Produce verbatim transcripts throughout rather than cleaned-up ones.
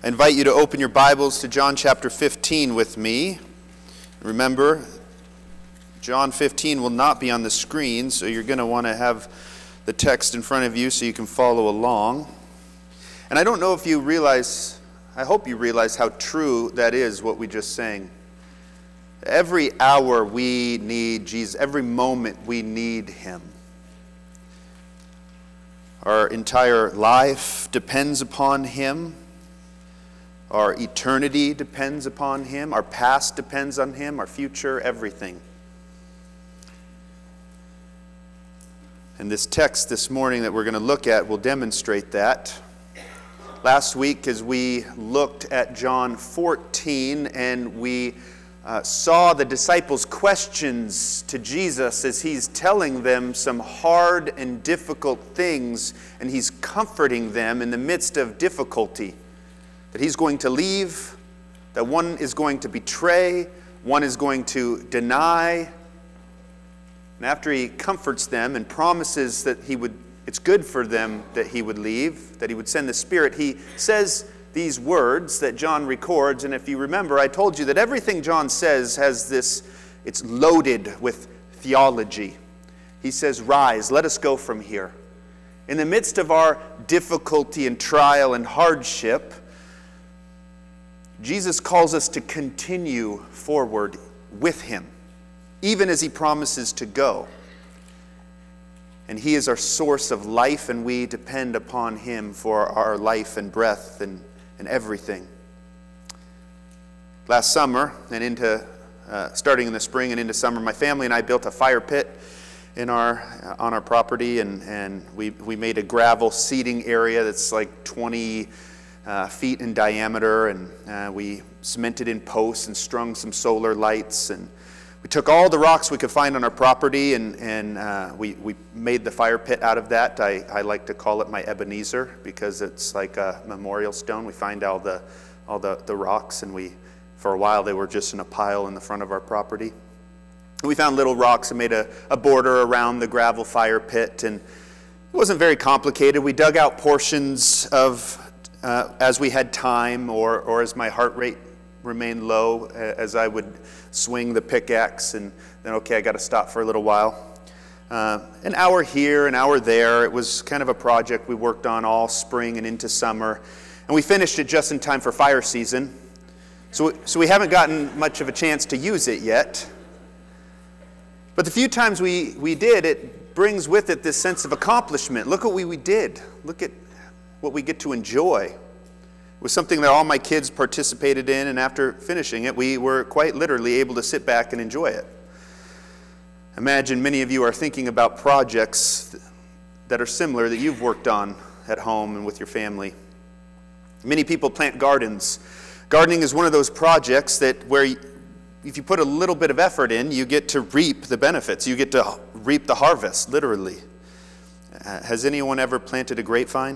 I invite you to open your Bibles to John chapter fifteen with me. Remember, John fifteen will not be on the screen, so you're going to want to have the text in front of you so you can follow along. And I don't know if you realize, I hope you realize how true that is, what we just sang. Every hour we need Jesus, every moment we need Him. Our entire life depends upon Him. Our eternity depends upon Him. Our past depends on Him. Our future, everything. And this text this morning that we're going to look at will demonstrate that. Last week, as we looked at John fourteen, and we uh, saw the disciples' questions to Jesus as He's telling them some hard and difficult things, and He's comforting them in the midst of difficulty. That He's going to leave, that one is going to betray, one is going to deny. And after He comforts them and promises that He would, it's good for them that He would leave, that He would send the Spirit, He says these words that John records. And if you remember, I told you that everything John says has this, it's loaded with theology. He says, "Rise, let us go from here." In the midst of our difficulty and trial and hardship, Jesus calls us to continue forward with Him, even as He promises to go. And He is our source of life, and we depend upon Him for our life and breath and, and everything. Last summer, and into uh, starting in the spring and into summer, my family and I built a fire pit in our on our property, and, and we, we made a gravel seating area that's like twenty Uh, feet in diameter, and uh, we cemented in posts and strung some solar lights, and we took all the rocks we could find on our property, and, and uh, we, we made the fire pit out of that. I, I like to call it my Ebenezer, because it's like a memorial stone. We find all the all the, the rocks, and we for a while they were just in a pile in the front of our property. And we found little rocks and made a, a border around the gravel fire pit, and it wasn't very complicated. We dug out portions of Uh, as we had time, or, or as my heart rate remained low, uh, as I would swing the pickaxe, and then, okay, I got to stop for a little while. Uh, an hour here, an hour there. It was kind of a project we worked on all spring and into summer, and we finished it just in time for fire season. So, so we haven't gotten much of a chance to use it yet. But the few times we, we did, it brings with it this sense of accomplishment. Look what we, we did. Look at what we get to enjoy. It was something that all my kids participated in, and after finishing it, we were quite literally able to sit back and enjoy it. Imagine many of you are thinking about projects that are similar that you've worked on at home and with your family. Many people plant gardens. Gardening is one of those projects that where if you put a little bit of effort in, you get to reap the benefits. You get to reap the harvest, literally. Uh, has anyone ever planted a grapevine?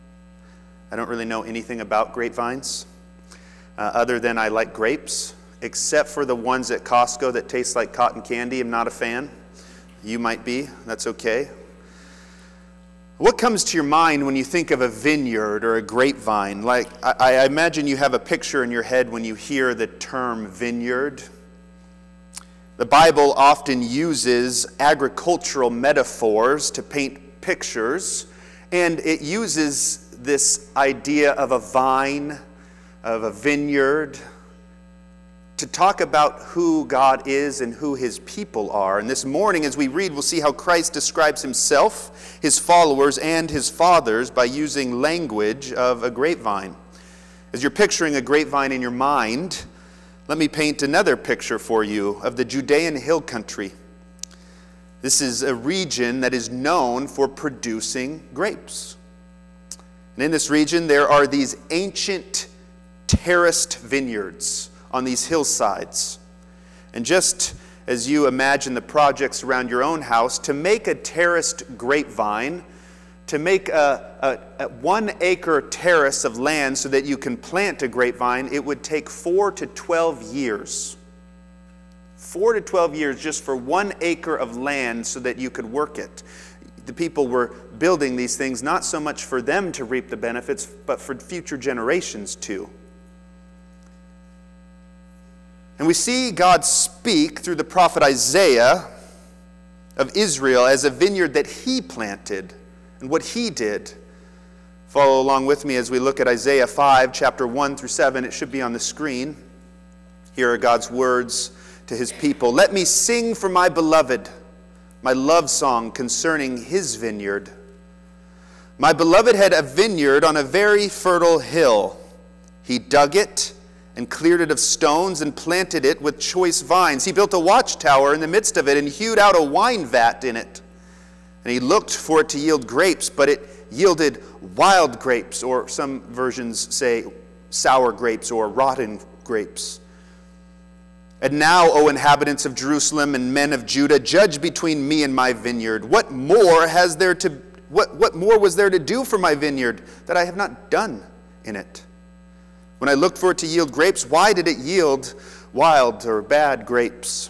I don't really know anything about grapevines, uh, other than I like grapes, except for the ones at Costco that taste like cotton candy. I'm not a fan. You might be. That's okay. What comes to your mind when you think of a vineyard or a grapevine? Like, I, I imagine you have a picture in your head when you hear the term vineyard. The Bible often uses agricultural metaphors to paint pictures, and it uses this idea of a vine, of a vineyard, to talk about who God is and who His people are. And this morning, as we read, we'll see how Christ describes Himself, His followers, and His fathers by using language of a grapevine. As you're picturing a grapevine in your mind, let me paint another picture for you of the Judean hill country. This is a region that is known for producing grapes. And in this region, there are these ancient terraced vineyards on these hillsides. And just as you imagine the projects around your own house, to make a terraced grapevine, to make a, a, a one acre terrace of land so that you can plant a grapevine, it would take four to twelve years. Four to twelve years just for one acre of land so that you could work it. The people were building these things not so much for them to reap the benefits, but for future generations too. And we see God speak through the prophet Isaiah of Israel as a vineyard that he planted and what he did. Follow along with me as we look at Isaiah five, chapter one through seven. It should be on the screen. Here are God's words to his people. Let me sing for my beloved my love song concerning his vineyard. My beloved had a vineyard on a very fertile hill. He dug it and cleared it of stones and planted it with choice vines. He built a watchtower in the midst of it and hewed out a wine vat in it. And he looked for it to yield grapes, but it yielded wild grapes, or some versions say sour grapes or rotten grapes. And now, O inhabitants of Jerusalem and men of Judah, judge between me and my vineyard. What more has there to what, what more was there to do for my vineyard that I have not done in it? When I looked for it to yield grapes, why did it yield wild or bad grapes?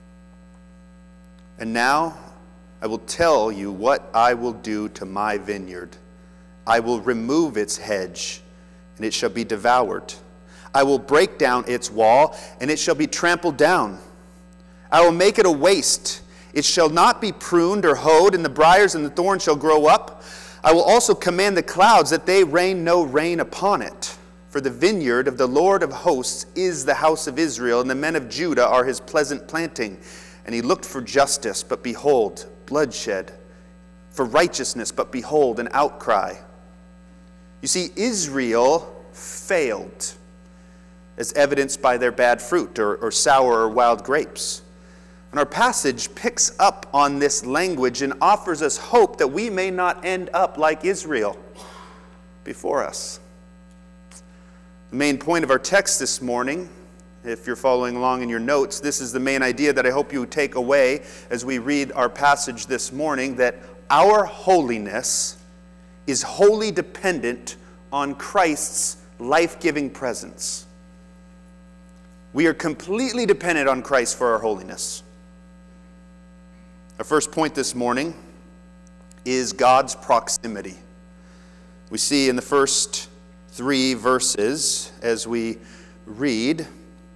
And now I will tell you what I will do to my vineyard. I will remove its hedge, and it shall be devoured. I will break down its wall, and it shall be trampled down. I will make it a waste. It shall not be pruned or hoed, and the briars and the thorns shall grow up. I will also command the clouds that they rain no rain upon it. For the vineyard of the Lord of hosts is the house of Israel, and the men of Judah are his pleasant planting. And he looked for justice, but behold, bloodshed. For righteousness, but behold, an outcry. You see, Israel failed, as evidenced by their bad fruit or, or sour or wild grapes. And our passage picks up on this language and offers us hope that we may not end up like Israel before us. The main point of our text this morning, if you're following along in your notes, this is the main idea that I hope you take away as we read our passage this morning, that our holiness is wholly dependent on Christ's life-giving presence. We are completely dependent on Christ for our holiness. Our first point this morning is God's proximity. We see in the first three verses as we read,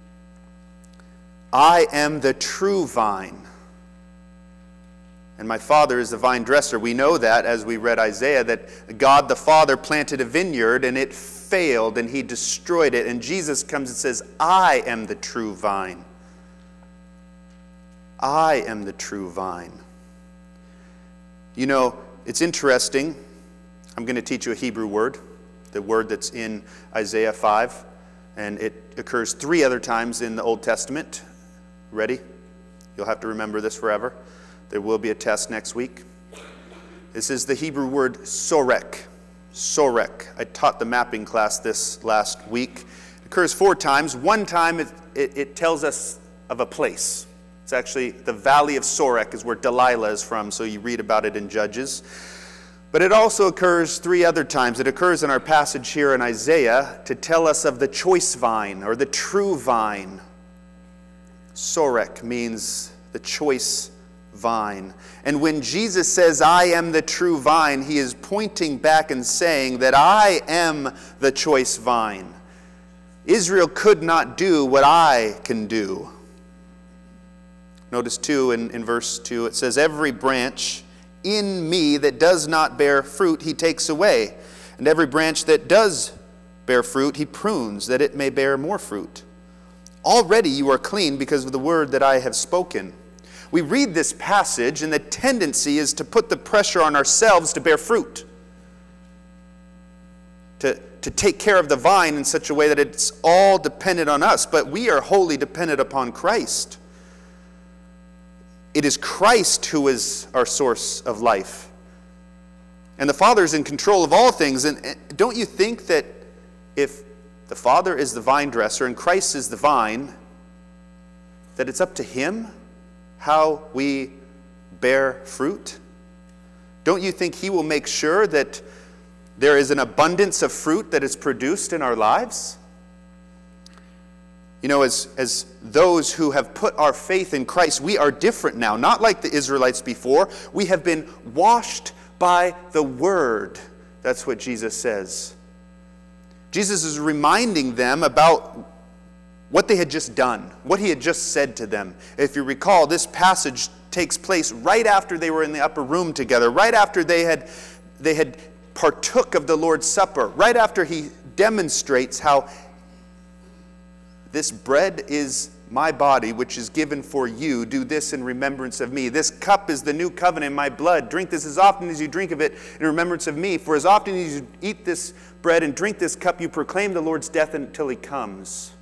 I am the true vine, and my Father is the vine dresser. We know that as we read Isaiah, that God the Father planted a vineyard and it failed and he destroyed it. And Jesus comes and says, I am the true vine. I am the true vine. You know, it's interesting. I'm going to teach you a Hebrew word, the word that's in Isaiah five, and it occurs three other times in the Old Testament. Ready? You'll have to remember this forever. There will be a test next week. This is the Hebrew word sorek. Sorek. I taught the mapping class this last week. It occurs four times. One time it, it, it tells us of a place. It's actually the valley of Sorek is where Delilah is from, so you read about it in Judges. But it also occurs three other times. It occurs in our passage here in Isaiah to tell us of the choice vine or the true vine. Sorek means the choice vine. And when Jesus says, I am the true vine, he is pointing back and saying that I am the choice vine. Israel could not do what I can do. Notice too in, in verse two, it says, every branch in me that does not bear fruit, he takes away. And every branch that does bear fruit, he prunes, that it may bear more fruit. Already you are clean because of the word that I have spoken. We read this passage, and the tendency is to put the pressure on ourselves to bear fruit, to, to take care of the vine in such a way that it's all dependent on us. But we are wholly dependent upon Christ. It is Christ who is our source of life. And the Father is in control of all things. And don't you think that if the Father is the vine dresser and Christ is the vine, that it's up to him how we bear fruit? Don't you think he will make sure that there is an abundance of fruit that is produced in our lives? You know, as, as those who have put our faith in Christ, we are different now. Not like the Israelites before. We have been washed by the word. That's what Jesus says. Jesus is reminding them about what they had just done, what he had just said to them. If you recall, this passage takes place right after they were in the upper room together, right after they had, they had partook of the Lord's Supper, right after he demonstrates how this bread is my body, which is given for you. Do this in remembrance of me. This cup is the new covenant in my blood. Drink this as often as you drink of it in remembrance of me. For as often as you eat this bread and drink this cup, you proclaim the Lord's death until he comes.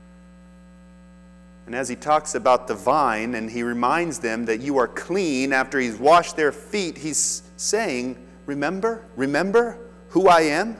And as he talks about the vine, and he reminds them that you are clean after he's washed their feet, he's saying, remember, remember who I am?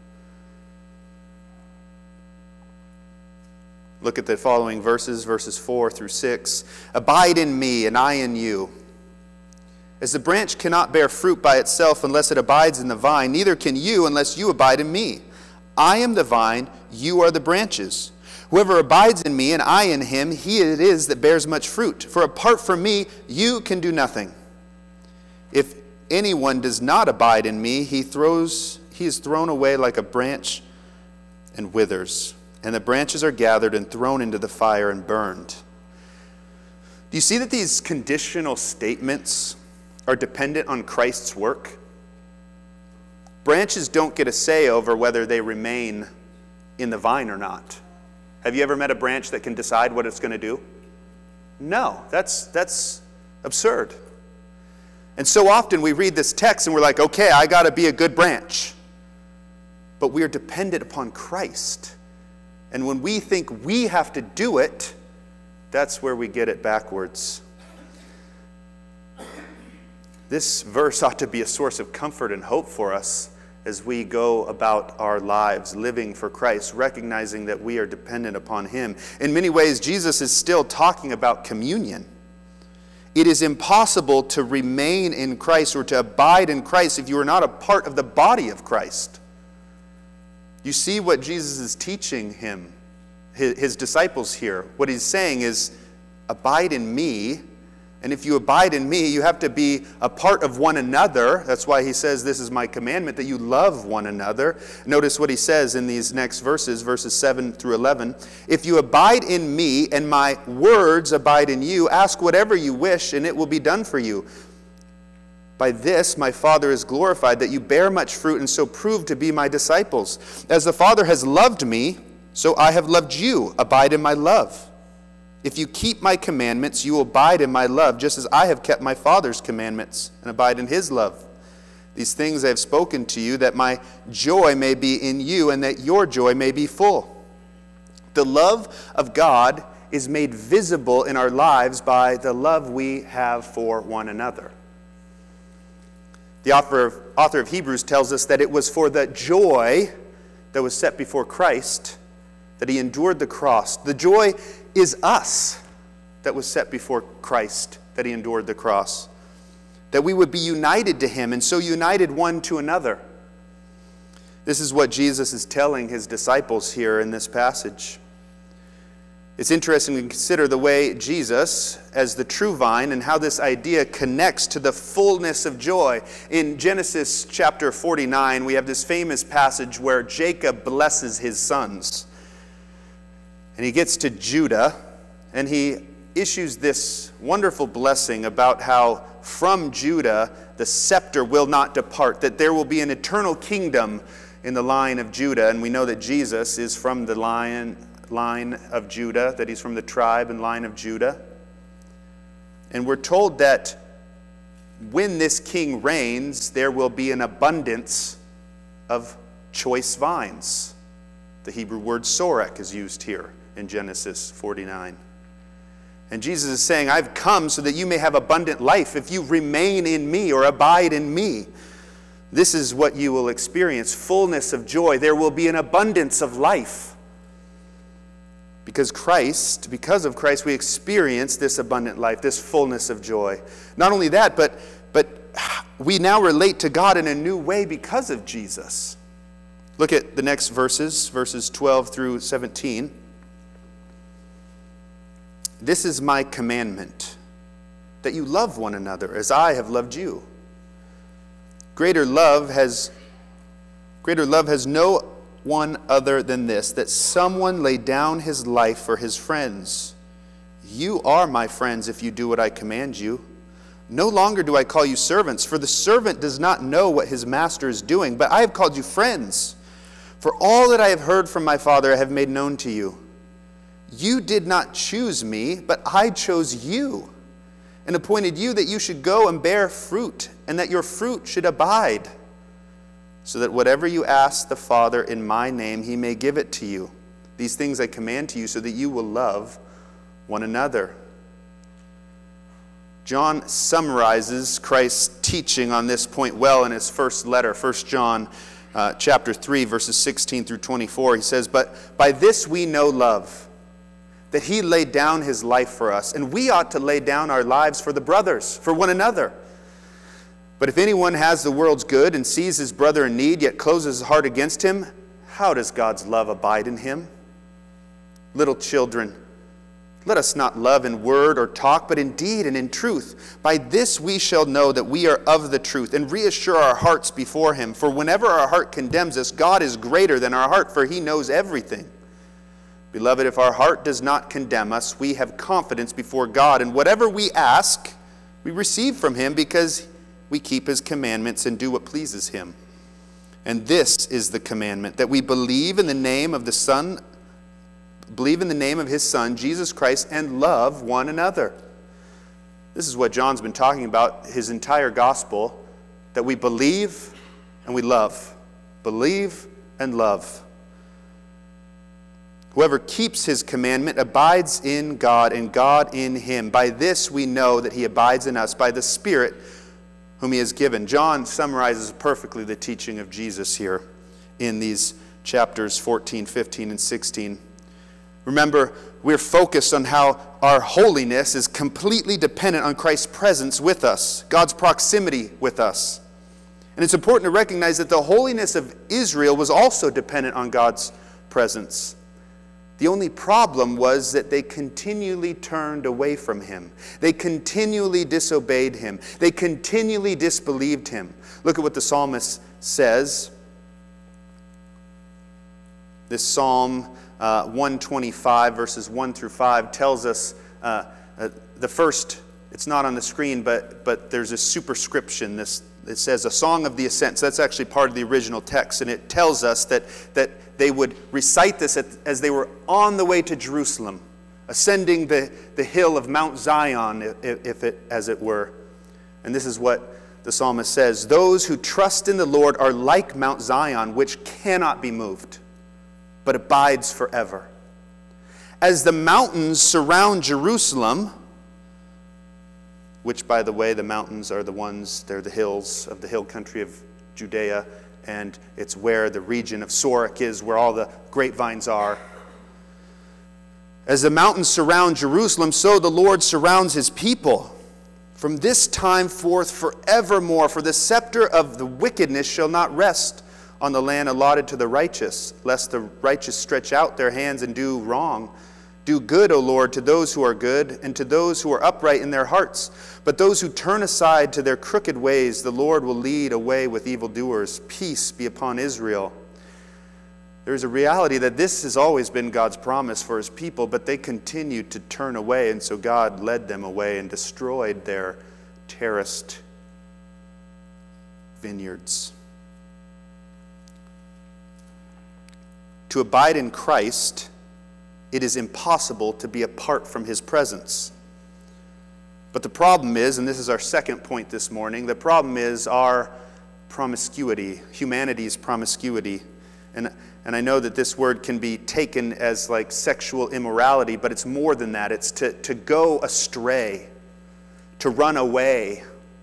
Look at the following verses, verses four through six. Abide in me, and I in you. As the branch cannot bear fruit by itself unless it abides in the vine, neither can you unless you abide in me. I am the vine, you are the branches. Whoever abides in me and I in him, he it is that bears much fruit. For apart from me, you can do nothing. If anyone does not abide in me, he throws, he is thrown away like a branch and withers. And the branches are gathered and thrown into the fire and burned. Do you see that these conditional statements are dependent on Christ's work? Branches don't get a say over whether they remain in the vine or not. Have you ever met a branch that can decide what it's going to do? No, that's, that's absurd. And so often we read this text and we're like, okay, I got to be a good branch. But we are dependent upon Christ. And when we think we have to do it, that's where we get it backwards. This verse ought to be a source of comfort and hope for us as we go about our lives living for Christ, recognizing that we are dependent upon him. In many ways, Jesus is still talking about communion. It is impossible to remain in Christ or to abide in Christ if you are not a part of the body of Christ. You see what Jesus is teaching him, his, his disciples here. What he's saying is, abide in me. And if you abide in me, you have to be a part of one another. That's why he says, this is my commandment, that you love one another. Notice what he says in these next verses, verses seven through eleven. If you abide in me and my words abide in you, ask whatever you wish and it will be done for you. By this my Father is glorified, that you bear much fruit and so prove to be my disciples. As the Father has loved me, so I have loved you. Abide in my love. If you keep my commandments, you will abide in my love, just as I have kept my Father's commandments and abide in his love. These things I have spoken to you, that my joy may be in you and that your joy may be full. The love of God is made visible in our lives by the love we have for one another. The author of, author of Hebrews tells us that it was for the joy that was set before Christ that he endured the cross. The joy is us that was set before Christ, that he endured the cross. That we would be united to him and so united one to another. This is what Jesus is telling his disciples here in this passage. It's interesting to consider the way Jesus, as the true vine, and how this idea connects to the fullness of joy. In Genesis chapter forty-nine, we have this famous passage where Jacob blesses his sons. And he gets to Judah, and he issues this wonderful blessing about how from Judah the scepter will not depart, that there will be an eternal kingdom in the line of Judah. And we know that Jesus is from the line line of Judah, that he's from the tribe and line of Judah. And we're told that when this king reigns, there will be an abundance of choice vines. The Hebrew word sorek is used here in Genesis forty-nine. And Jesus is saying, I've come so that you may have abundant life. If you remain in me or abide in me, this is what you will experience, fullness of joy. There will be an abundance of life. Because Christ, because of Christ, we experience this abundant life, this fullness of joy. Not only that, but, but we now relate to God in a new way because of Jesus. Look at the next verses, verses twelve through seventeen. This is my commandment, that you love one another as I have loved you. Greater love has greater love has no one other than this, that someone lay down his life for his friends. You are my friends if you do what I command you. No longer do I call you servants, for the servant does not know what his master is doing, but I have called you friends. For all that I have heard from my Father I have made known to you. You did not choose me, but I chose you, and appointed you that you should go and bear fruit, and that your fruit should abide, so that whatever you ask the Father in my name, he may give it to you. These things I command to you, so that you will love one another. John summarizes Christ's teaching on this point well in his first letter, First John uh, chapter three, verses sixteen through twenty-four. He says, "But by this we know love, that he laid down his life for us, and we ought to lay down our lives for the brothers, for one another. But if anyone has the world's good and sees his brother in need, yet closes his heart against him, how does God's love abide in him? Little children, let us not love in word or talk, but in deed and in truth. By this we shall know that we are of the truth, and reassure our hearts before him. For whenever our heart condemns us, God is greater than our heart, for he knows everything. Beloved, if our heart does not condemn us, we have confidence before God, and whatever we ask, we receive from him, because we keep his commandments and do what pleases him. And this is the commandment, that we believe in the name of the Son Believe in the name of his Son, Jesus Christ, and love one another." This is what John's been talking about his entire gospel, that we believe and we love. Believe and love. Whoever keeps his commandment abides in God, and God in him. By this we know that he abides in us, by the Spirit whom he has given. John summarizes perfectly the teaching of Jesus here in these chapters fourteen, fifteen, and sixteen. Remember, we're focused on how our holiness is completely dependent on Christ's presence with us, God's proximity with us. And it's important to recognize that the holiness of Israel was also dependent on God's presence. The only problem was that they continually turned away from him. They continually disobeyed him. They continually disbelieved him. Look at what the psalmist says. This psalm Uh, one twenty-five, verses one through five, tells us uh, uh, the first, it's not on the screen, but but there's a superscription. This it says a song of the ascent. So that's actually part of the original text, and it tells us that that they would recite this at, as they were on the way to Jerusalem, ascending the, the hill of Mount Zion, if, if it as it were. And this is what the psalmist says: "Those who trust in the Lord are like Mount Zion, which cannot be moved, but abides forever. As the mountains surround Jerusalem," which, by the way, the mountains are the ones, they're the hills of the hill country of Judea, and it's where the region of Sorek is, where all the grapevines are. "As the mountains surround Jerusalem, so the Lord surrounds his people. From this time forth forevermore, for the scepter of the wickedness shall not rest on the land allotted to the righteous, lest the righteous stretch out their hands and do wrong. Do good, O Lord, to those who are good, and to those who are upright in their hearts. But those who turn aside to their crooked ways, the Lord will lead away with evildoers. Peace be upon Israel." There's a reality that this has always been God's promise for his people, but they continued to turn away, and so God led them away and destroyed their terraced vineyards. To abide in Christ, it is impossible to be apart from his presence. But the problem is, and this is our second point this morning, the problem is our promiscuity, humanity's promiscuity. And, and I know that this word can be taken as like sexual immorality, but it's more than that. It's to, to go astray, to run away.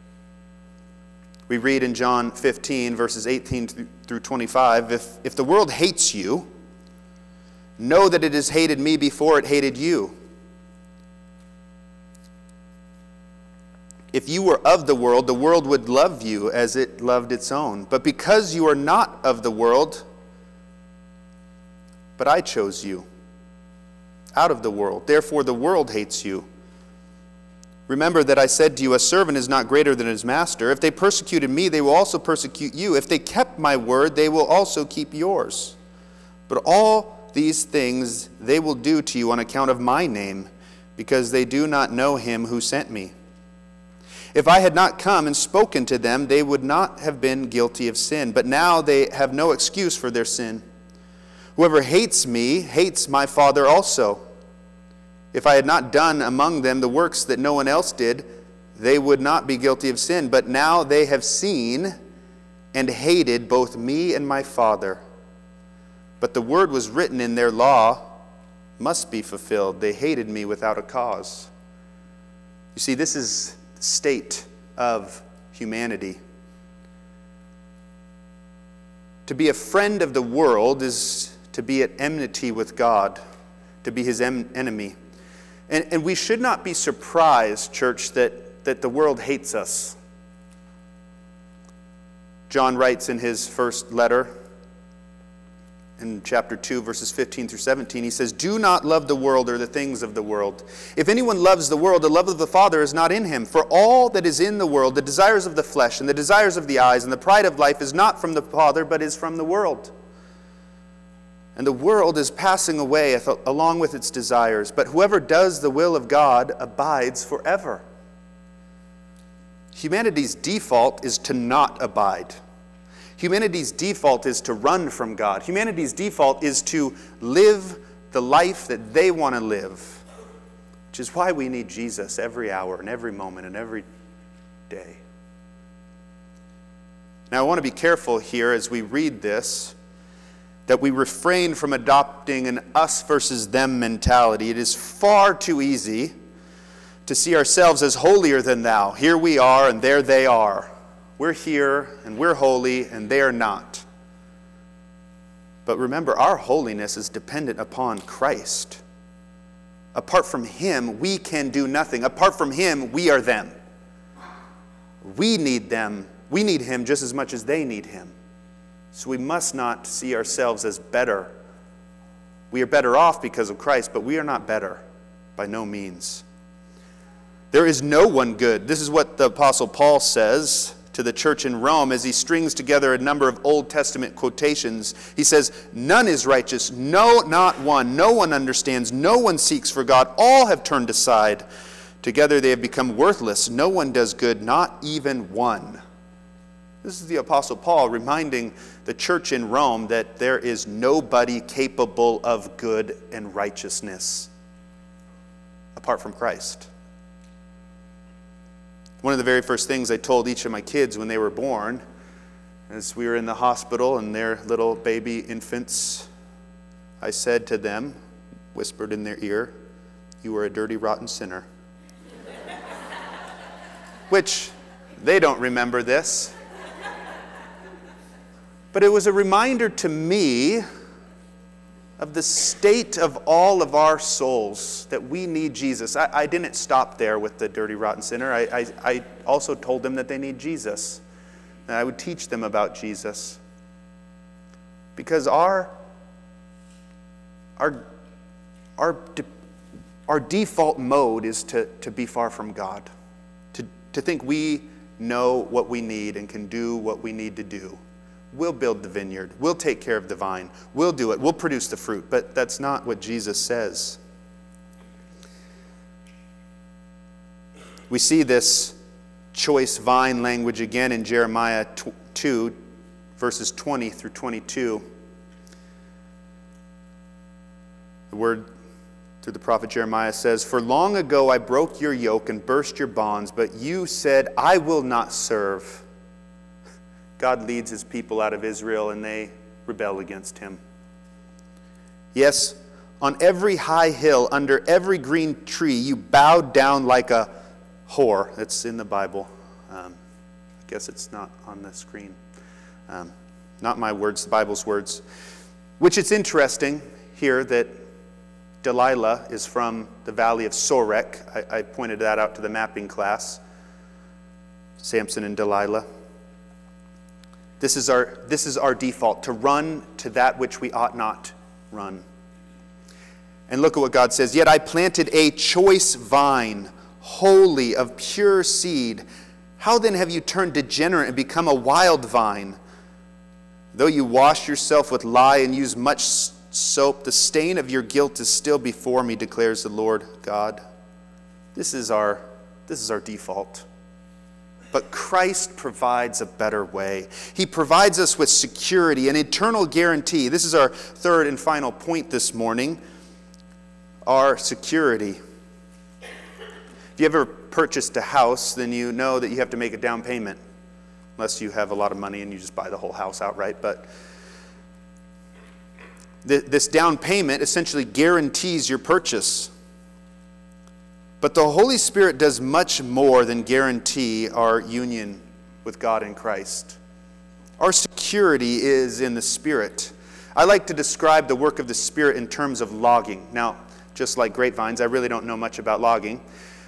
We read in John fifteen, verses eighteen through twenty-five, if, if the world hates you, know that it has hated me before it hated you. If you were of the world, the world would love you as it loved its own. But because you are not of the world, but I chose you out of the world, therefore the world hates you. Remember that I said to you, a servant is not greater than his master. If they persecuted me, they will also persecute you. If they kept my word, they will also keep yours. But all these things they will do to you on account of my name, because they do not know him who sent me. If I had not come and spoken to them, they would not have been guilty of sin. But now they have no excuse for their sin. Whoever hates me hates my Father also. If I had not done among them the works that no one else did, they would not be guilty of sin. But now they have seen and hated both me and my Father. But the word was written in their law must be fulfilled. They hated me without a cause. You see, this is the state of humanity. To be a friend of the world is to be at enmity with God, to be his em- enemy. And, and we should not be surprised, church, that, that the world hates us. John writes in his first letter, in chapter two, verses fifteen through seventeen, he says, "Do not love the world or the things of the world. If anyone loves the world, the love of the Father is not in him. For all that is in the world, the desires of the flesh and the desires of the eyes and the pride of life is not from the Father, but is from the world. And the world is passing away along with its desires, but whoever does the will of God abides forever." Humanity's default is to not abide. Humanity's default is to run from God. Humanity's default is to live the life that they want to live, which is why we need Jesus every hour and every moment and every day. Now, I want to be careful here as we read this, that we refrain from adopting an us versus them mentality. It is far too easy to see ourselves as holier than thou. Here we are and there they are. We're here and we're holy and they are not. But remember, our holiness is dependent upon Christ. Apart from him, we can do nothing. Apart from him, we are them. We need them. We need him just as much as they need him. So we must not see ourselves as better. We are better off because of Christ, but we are not better by no means. There is no one good. This is what the Apostle Paul says to the church in Rome as he strings together a number of Old Testament quotations. He says, "None is righteous, no, not one. No one understands, no one seeks for God. All have turned aside. Together they have become worthless. No one does good, not even one." This is the Apostle Paul reminding the church in Rome that there is nobody capable of good and righteousness apart from Christ. One of the very first things I told each of my kids when they were born, as we were in the hospital and their little baby infants, I said to them, whispered in their ear, "You are a dirty, rotten sinner." Which, they don't remember this. But it was a reminder to me of the state of all of our souls, that we need Jesus. I, I didn't stop there with the dirty, rotten sinner. I, I, I also told them that they need Jesus. And I would teach them about Jesus. Because our, our, our, our default mode is to, to be far from God. To, to think we know what we need and can do what we need to do. We'll build the vineyard. We'll take care of the vine. We'll do it. We'll produce the fruit. But that's not what Jesus says. We see this choice vine language again in Jeremiah two, verses twenty through twenty-two. The word through the prophet Jeremiah says, "For long ago I broke your yoke and burst your bonds, but you said, 'I will not serve.'" God leads his people out of Israel and they rebel against him. "Yes, on every high hill, under every green tree, you bowed down like a whore." That's in the Bible. Um, I guess it's not on the screen. Um, not my words, the Bible's words. Which it's interesting here that Delilah is from the valley of Sorek. I, I pointed that out to the mapping class. Samson and Delilah. This is our, this is our default, to run to that which we ought not run. And look at what God says. "Yet I planted a choice vine, holy, of pure seed. How then have you turned degenerate and become a wild vine? Though you wash yourself with lye and use much soap, the stain of your guilt is still before me, declares the Lord God. This is our, this is our default. But Christ provides a better way. He provides us with security, an eternal guarantee. This is our third and final point this morning, our security. If you ever purchased a house, then you know that you have to make a down payment, unless you have a lot of money and you just buy the whole house outright. But th- this down payment essentially guarantees your purchase. But the Holy Spirit does much more than guarantee our union with God in Christ. Our security is in the Spirit. I like to describe the work of the Spirit in terms of logging. Now, just like grapevines, I really don't know much about logging.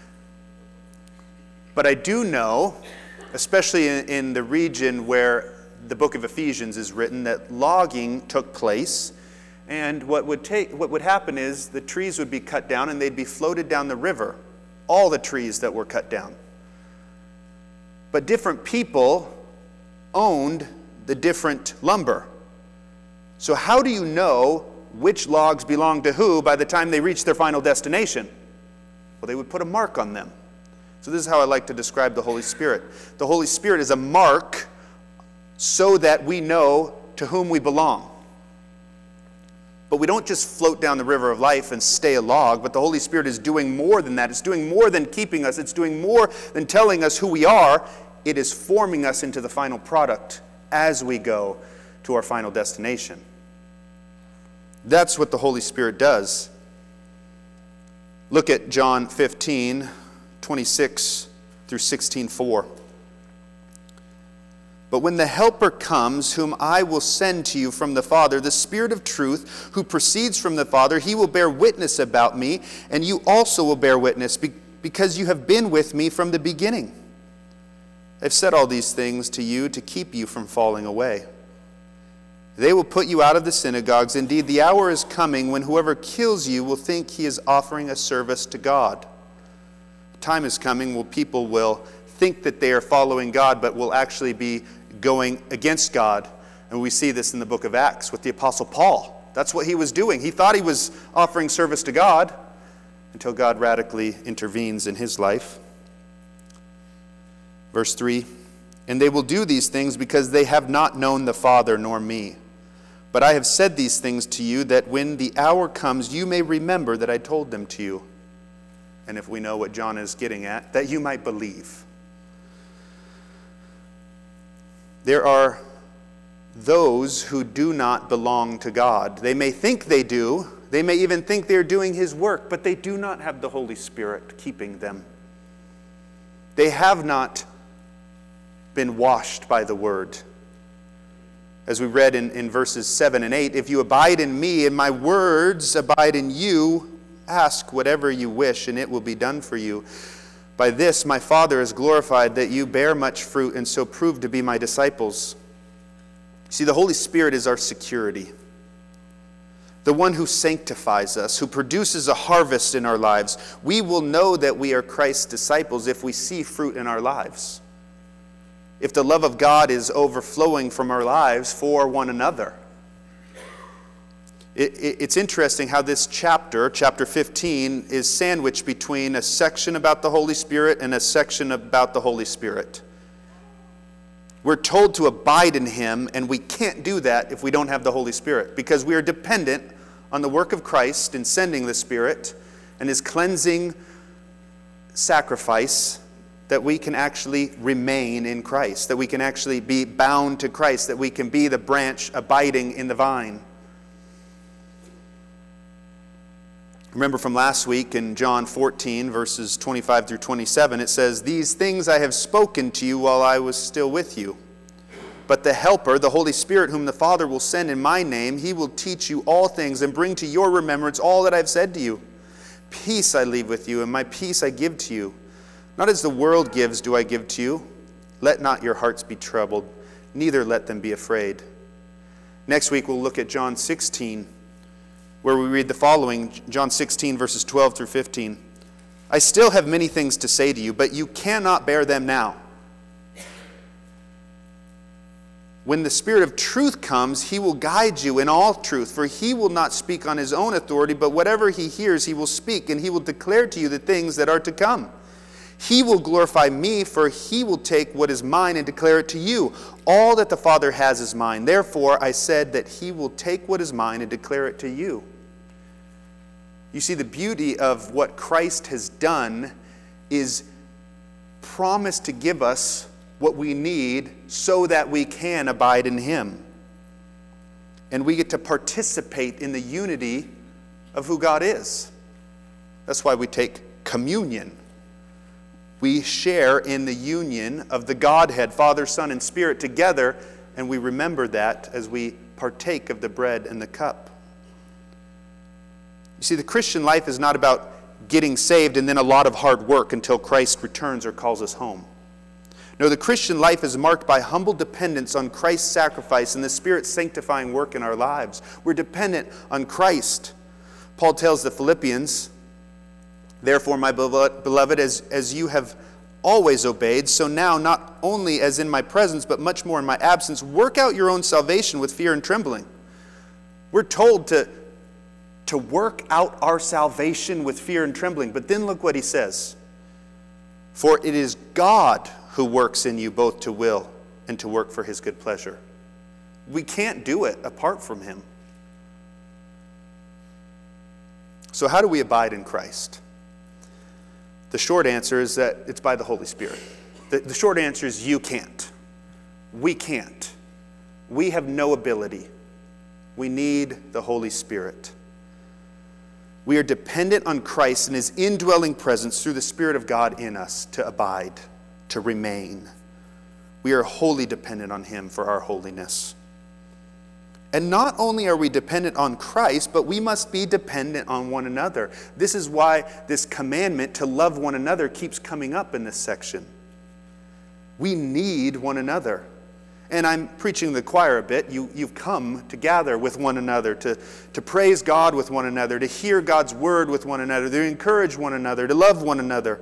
But I do know, especially in, in the region where the book of Ephesians is written, that logging took place. And what would take, what would happen is the trees would be cut down and they'd be floated down the river. All the trees that were cut down. But different people owned the different lumber. So how do you know which logs belong to who by the time they reach their final destination? Well, they would put a mark on them. So this is how I like to describe the Holy Spirit. The Holy Spirit is a mark so that we know to whom we belong. But we don't just float down the river of life and stay a log, but the Holy Spirit is doing more than that. It's doing more than keeping us. It's doing more than telling us who we are. It is forming us into the final product as we go to our final destination. That's what the Holy Spirit does. Look at John fifteen, twenty-six through sixteen four. But when the Helper comes, whom I will send to you from the Father, the Spirit of truth, who proceeds from the Father, he will bear witness about me, and you also will bear witness, because you have been with me from the beginning. I've said all these things to you to keep you from falling away. They will put you out of the synagogues. Indeed, the hour is coming when whoever kills you will think he is offering a service to God. The time is coming when people will think that they are following God, but will actually be going against God. And we see this in the book of Acts with the Apostle Paul. That's what he was doing. He thought he was offering service to God until God radically intervenes in his life. Verse three, and they will do these things because they have not known the Father nor me. But I have said these things to you that when the hour comes, you may remember that I told them to you. And if we know what John is getting at, that you might believe. There are those who do not belong to God. They may think they do. They may even think they're doing his work, but they do not have the Holy Spirit keeping them. They have not been washed by the word. As we read in, in verses seven and eight, if you abide in me and my words abide in you, ask whatever you wish and it will be done for you. By this my Father is glorified, that you bear much fruit and so prove to be my disciples. See, the Holy Spirit is our security. The one who sanctifies us, who produces a harvest in our lives. We will know that we are Christ's disciples if we see fruit in our lives. If the love of God is overflowing from our lives for one another. It, it, it's interesting how this chapter, chapter fifteen, is sandwiched between a section about the Holy Spirit and a section about the Holy Spirit. We're told to abide in him, and we can't do that if we don't have the Holy Spirit, because we are dependent on the work of Christ in sending the Spirit and his cleansing sacrifice, that we can actually remain in Christ, that we can actually be bound to Christ, that we can be the branch abiding in the vine. Remember from last week in John fourteen, verses twenty-five through twenty-seven, it says, these things I have spoken to you while I was still with you. But the Helper, the Holy Spirit, whom the Father will send in my name, he will teach you all things and bring to your remembrance all that I have said to you. Peace I leave with you, and my peace I give to you. Not as the world gives do I give to you. Let not your hearts be troubled, neither let them be afraid. Next week we'll look at John sixteen, where we read the following, John sixteen, verses twelve through fifteen. I still have many things to say to you, but you cannot bear them now. When the Spirit of truth comes, he will guide you in all truth, for he will not speak on his own authority, but whatever he hears he will speak, and he will declare to you the things that are to come. He will glorify me, for he will take what is mine and declare it to you. All that the Father has is mine. Therefore I said that he will take what is mine and declare it to you. You see, the beauty of what Christ has done is promised to give us what we need so that we can abide in him. And we get to participate in the unity of who God is. That's why we take communion. We share in the union of the Godhead, Father, Son, and Spirit together, and we remember that as we partake of the bread and the cup. You see, the Christian life is not about getting saved and then a lot of hard work until Christ returns or calls us home. No, the Christian life is marked by humble dependence on Christ's sacrifice and the Spirit's sanctifying work in our lives. We're dependent on Christ. Paul tells the Philippians, therefore, my beloved, as, as you have always obeyed, so now, not only as in my presence, but much more in my absence, work out your own salvation with fear and trembling. We're told to, to work out our salvation with fear and trembling. But then look what he says. For it is God who works in you both to will and to work for his good pleasure. We can't do it apart from him. So how do we abide in Christ? The short answer is that it's by the Holy Spirit. The, the short answer is you can't. We can't. We have no ability. We need the Holy Spirit. We are dependent on Christ and his indwelling presence through the Spirit of God in us to abide, to remain. We are wholly dependent on him for our holiness. And not only are we dependent on Christ, but we must be dependent on one another. This is why this commandment to love one another keeps coming up in this section. We need one another. And I'm preaching to the choir a bit. You, you've come to gather with one another, to, to praise God with one another, to hear God's word with one another, to encourage one another, to love one another.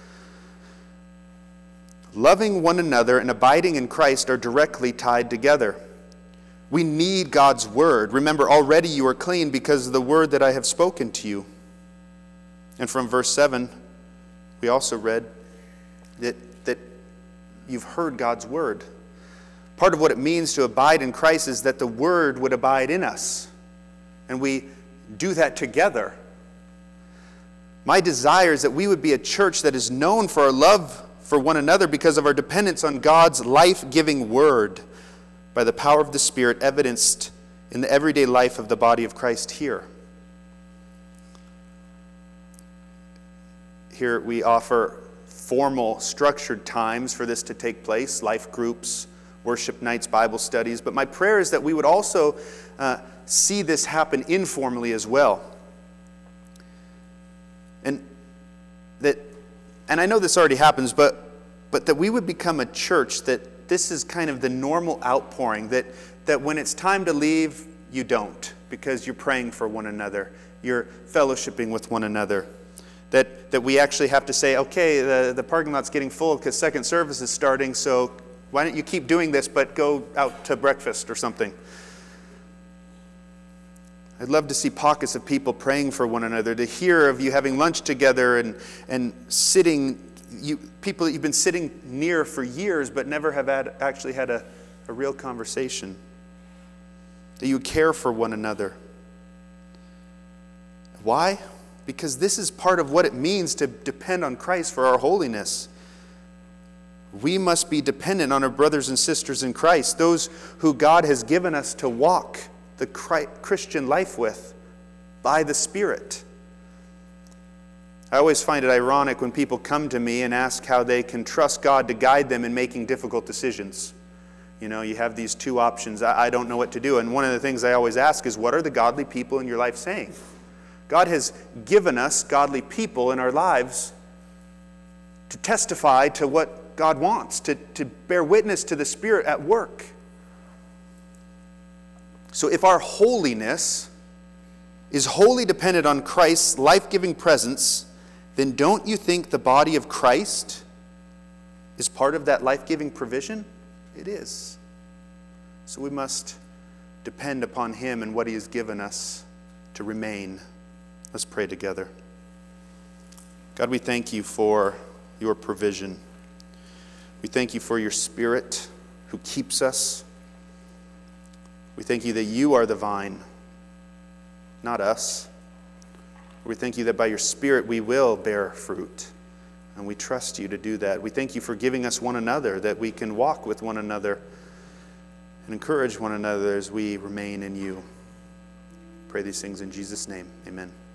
Loving one another and abiding in Christ are directly tied together. We need God's word. Remember, already you are clean because of the word that I have spoken to you. And from verse seven, we also read that, that you've heard God's word. Part of what it means to abide in Christ is that the word would abide in us. And we do that together. My desire is that we would be a church that is known for our love for one another because of our dependence on God's life-giving word, by the power of the Spirit evidenced in the everyday life of the body of Christ here. Here we offer formal, structured times for this to take place, life groups, worship nights, Bible studies. But my prayer is that we would also uh, see this happen informally as well. And that, and I know this already happens, but, but that we would become a church that this is kind of the normal outpouring, that, that when it's time to leave, you don't, because you're praying for one another. You're fellowshipping with one another. That, that we actually have to say, okay, the, the parking lot's getting full because second service is starting, so why don't you keep doing this, but go out to breakfast or something. I'd love to see pockets of people praying for one another, to hear of you having lunch together and, and sitting You, people that you've been sitting near for years but never have had, actually had a, a real conversation. That you care for one another. Why? Because this is part of what it means to depend on Christ for our holiness. We must be dependent on our brothers and sisters in Christ, those who God has given us to walk the Christian life with by the Spirit. I always find it ironic when people come to me and ask how they can trust God to guide them in making difficult decisions. You know, you have these two options. I, I don't know what to do. And one of the things I always ask is, what are the godly people in your life saying? God has given us godly people in our lives to testify to what God wants, to, to bear witness to the Spirit at work. So if our holiness is wholly dependent on Christ's life-giving presence, then don't you think the body of Christ is part of that life-giving provision? It is. So we must depend upon him and what he has given us to remain. Let's pray together. God, we thank you for your provision. We thank you for your Spirit who keeps us. We thank you that you are the vine, not us. We thank you that by your Spirit we will bear fruit, and we trust you to do that. We thank you for giving us one another, that we can walk with one another and encourage one another as we remain in you. Pray these things in Jesus' name. Amen.